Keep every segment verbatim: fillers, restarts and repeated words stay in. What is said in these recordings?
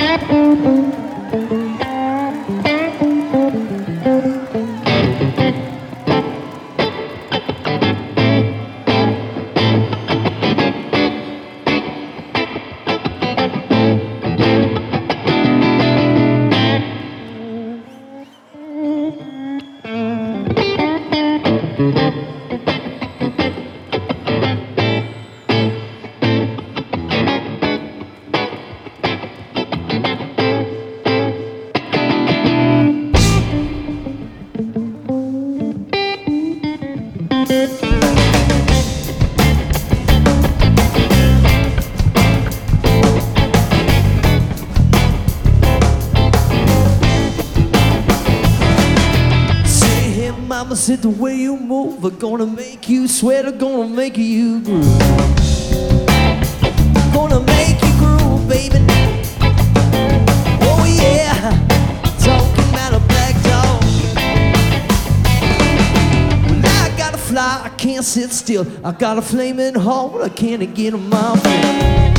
Mama said the way you move are gonna make you sweat, are gonna make you groove. Gonna make you groove, baby. Oh yeah, talking about a black dog. Well, I gotta fly, I can't sit still. I got a flaming heart, I can't get on my feet.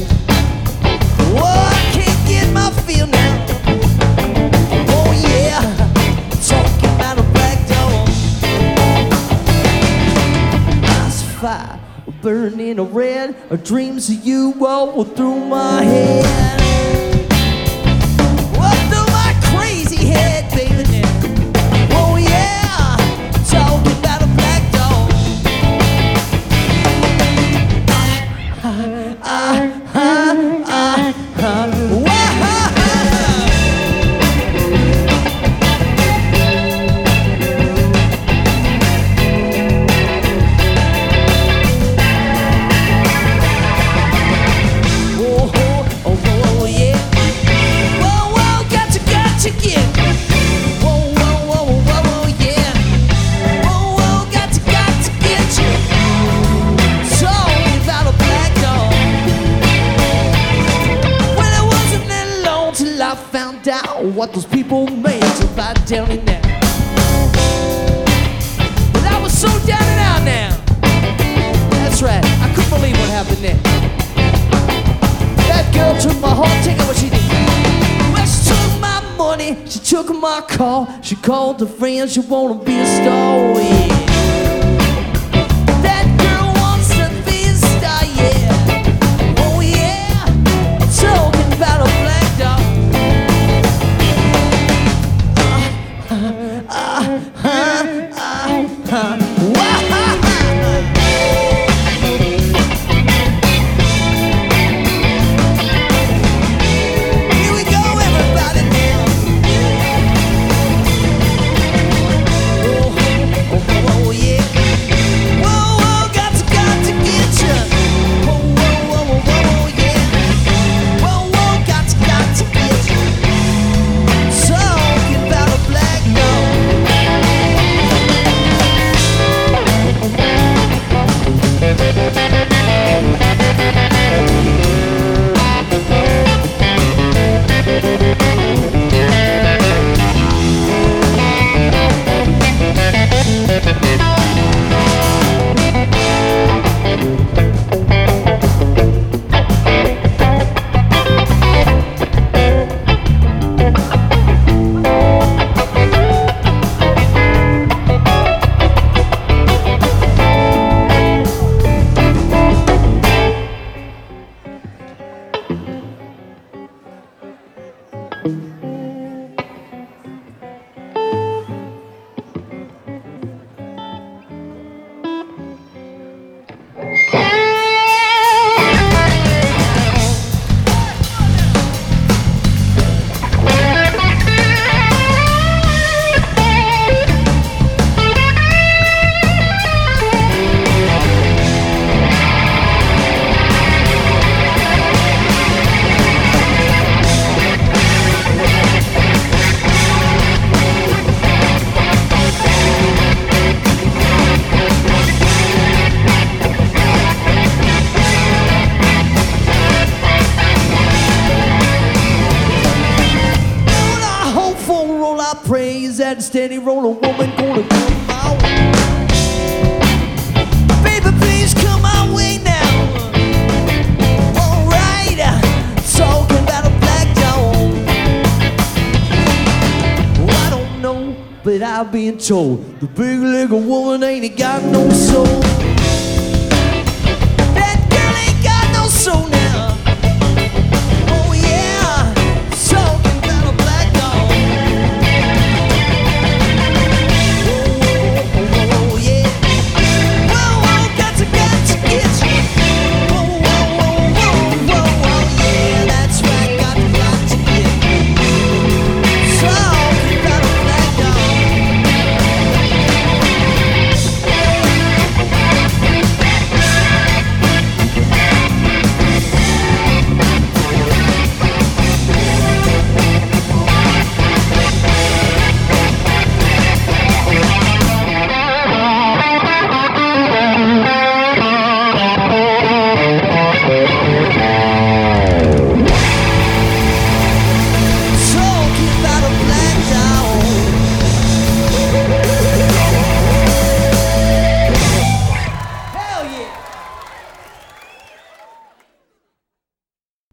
Oh, I can't get my feel now. Oh yeah, talking about a black dog. Eyes fire, burning red. Dreams of you all through my head. All through my crazy head, baby. Oh yeah, talking about a black dog. I, I, I, I, I, what those people made to lie down and out. But I was so down and out now. That's right, I couldn't believe what happened there. That girl took my heart, take it what she did. Well, she took my money, she took my car. She called her friends, she wanna be a star, yeah. That girl wants to be a star, yeah. Oh yeah, I'm talking about a black dog. That steady roll, a woman gonna come my way. Baby, please come my way now. Alright, talking about a black dog. I've been told the big legged woman ain't got no soul. That girl ain't got no soul now.